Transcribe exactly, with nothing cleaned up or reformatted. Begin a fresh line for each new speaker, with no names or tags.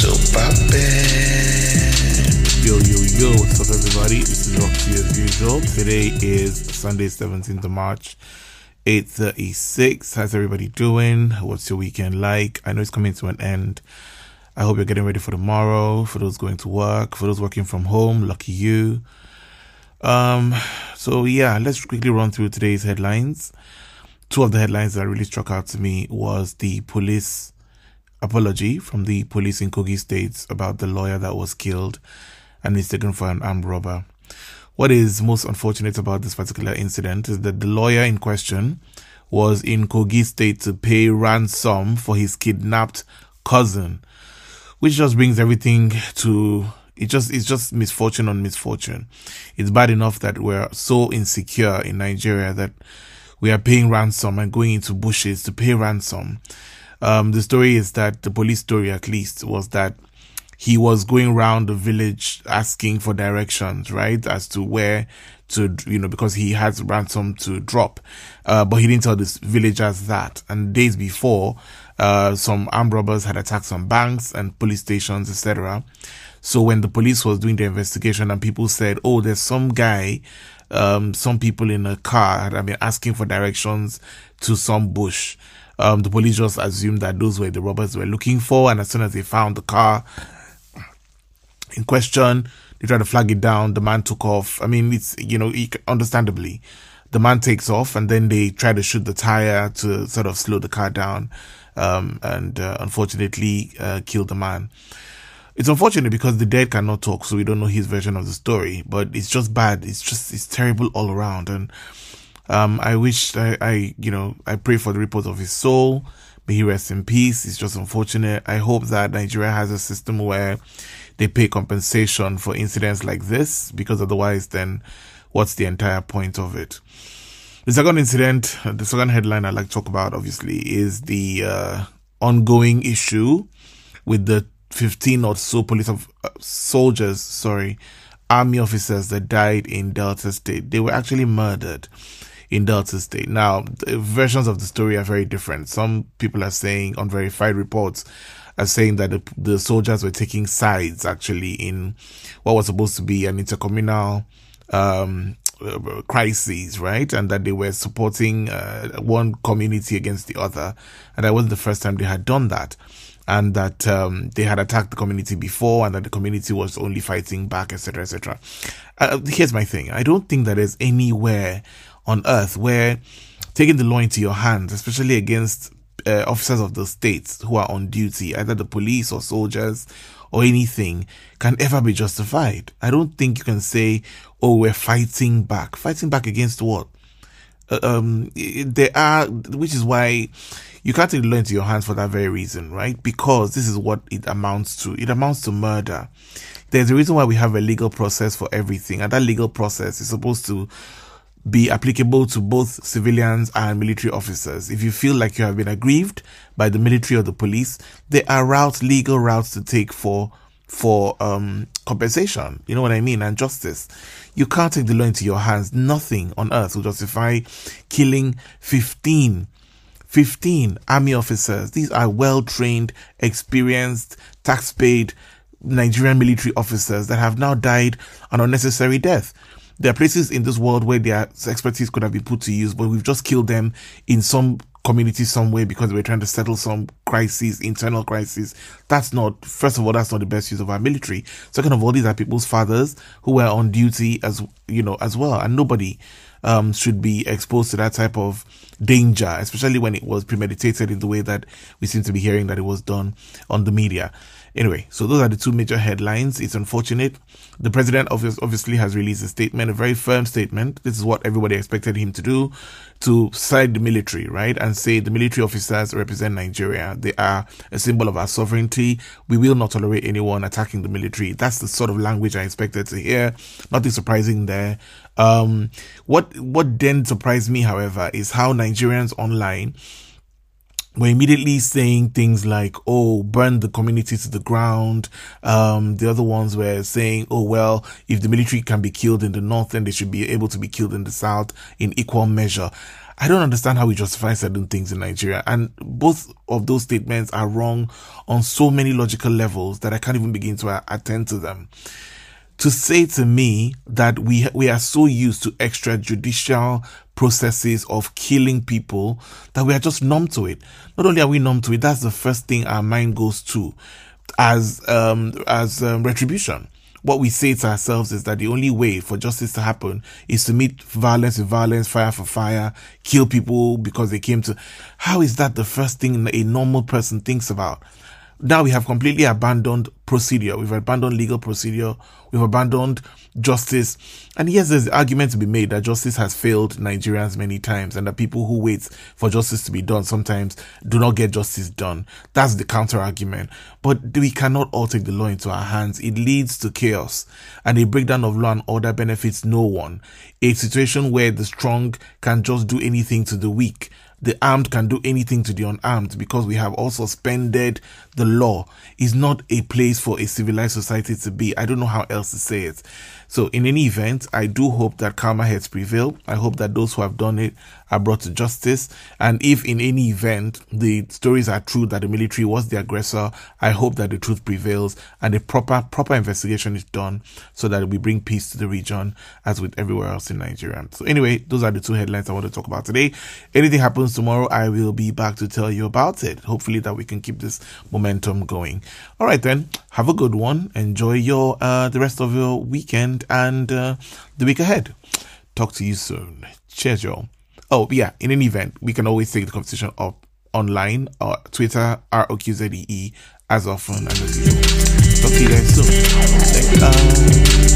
So poppin'.
Yo, yo, yo, what's up everybody? This is Roxy as usual. Today is Sunday, seventeenth of March, eight thirty-six. How's everybody doing? What's your weekend like? I know it's coming to an end. I hope you're getting ready for tomorrow. For those going to work, for those working from home, lucky you. Um, so yeah, let's quickly run through today's headlines. Two of the headlines that really struck out to me was the police apology from the police in Kogi State about the lawyer that was killed and mistaken for an armed robber. What is most unfortunate about this particular incident is that the lawyer in question was in Kogi State to pay ransom for his kidnapped cousin, which just brings everything to it just it's just misfortune on misfortune. It's bad enough that we're so insecure in Nigeria that we are paying ransom and going into bushes to pay ransom. Um, the story is that the police story, at least, was that he was going around the village asking for directions, right, as to where to, you know, because he had ransom to drop. Uh, but he didn't tell the villagers that. And days before, uh, some armed robbers had attacked some banks and police stations, et cetera. So when the police was doing the investigation and people said, oh, there's some guy, um, some people in a car had been asking for directions to some bush. Um, the police just assumed that those were the robbers they were looking for. And as soon as they found the car in question, they tried to flag it down. The man took off. I mean, it's, you know, understandably, the man takes off and then they try to shoot the tire to sort of slow the car down. Um, and, uh, unfortunately, uh, killed the man. It's unfortunate because the dead cannot talk, so we don't know his version of the story, but it's just bad. It's just, it's terrible all around. And, um, I wish I, I, you know, I pray for the repose of his soul. May he rest in peace. It's just unfortunate. I hope that Nigeria has a system where they pay compensation for incidents like this, because otherwise then what's the entire point of it? The second incident, the second headline I'd like to talk about, obviously, is the, uh, ongoing issue with the fifteen or so police of uh, soldiers, sorry, army officers that died in Delta State. They were actually murdered in Delta State. Now, the versions of the story are very different. Some people are saying, unverified reports are saying that the, the soldiers were taking sides actually in what was supposed to be an intercommunal um, uh, crisis, right? And that they were supporting uh, one community against the other. And that wasn't the first time they had done that. And that um, they had attacked the community before, and that the community was only fighting back, et cetera, et cetera. Uh, here's my thing. I don't think that there's anywhere on earth where taking the law into your hands, especially against uh, officers of the states who are on duty, either the police or soldiers or anything, can ever be justified. I don't think you can say, oh, we're fighting back. Fighting back against what? Uh, um, there are, which is why you can't take the law into your hands for that very reason, right? Because this is what it amounts to. It amounts to murder. There's a reason why we have a legal process for everything, and that legal process is supposed to be applicable to both civilians and military officers. If you feel like you have been aggrieved by the military or the police, there are routes, legal routes to take for for um compensation. You know what I mean? And justice. You can't take the law into your hands. Nothing on earth will justify killing fifteen army officers. These are well-trained, experienced, tax-paid Nigerian military officers that have now died an unnecessary death. There are places in this world where their expertise could have been put to use, but we've just killed them in some community somewhere because we're trying to settle some crises, internal crises. That's not, first of all, that's not the best use of our military. Second of all, these are people's fathers who were on duty as, you know, as well. And nobody um, should be exposed to that type of danger, especially when it was premeditated in the way that we seem to be hearing that it was done on the media. Anyway, so those are the two major headlines. It's unfortunate. The president obviously has released a statement, a very firm statement. This is what everybody expected him to do, to side the military, right? And say the military officers represent Nigeria. They are a symbol of our sovereignty. We will not tolerate anyone attacking the military. That's the sort of language I expected to hear. Nothing surprising there. Um, what, what then surprised me, however, is how Nigerians online were immediately saying things like, oh, burn the community to the ground. Um, the other ones were saying, oh, well, if the military can be killed in the north, then they should be able to be killed in the south in equal measure. I don't understand how we justify certain things in Nigeria. And both of those statements are wrong on so many logical levels that I can't even begin to uh, attend to them. To say to me that we we are so used to extrajudicial processes of killing people that we are just numb to it. Not only are we numb to it, that's the first thing our mind goes to as um as um, retribution. What we say to ourselves is that the only way for justice to happen is to meet violence with violence, fire for fire, kill people because they came to... How is that the first thing a normal person thinks about? Now we have completely abandoned procedure. We've abandoned legal procedure. We've abandoned justice. And yes, there's the argument to be made that justice has failed Nigerians many times and that people who wait for justice to be done sometimes do not get justice done. That's the counter argument. But we cannot all take the law into our hands. It leads to chaos, and a breakdown of law and order benefits no one. A situation where the strong can just do anything to the weak, the armed can do anything to the unarmed, because we have all suspended the law, is not a place for a civilized society to be. I don't know how else to say it. So in any event, I do hope that calmer heads prevail. I hope that those who have done it are brought to justice. And if in any event the stories are true that the military was the aggressor, I hope that the truth prevails and a proper proper investigation is done so that we bring peace to the region as with everywhere else in Nigeria. So anyway, those are the two headlines I want to talk about today. Anything happens tomorrow, I will be back to tell you about it. Hopefully that we can keep this momentum going. All right then, have a good one. Enjoy your uh the rest of your weekend and uh, the week ahead. Talk to you soon. Cheers, y'all. Oh yeah, in any event, we can always take the conversation up online or Twitter, R O Q Z E E, as often as usual. Talk to you guys soon. Thank you.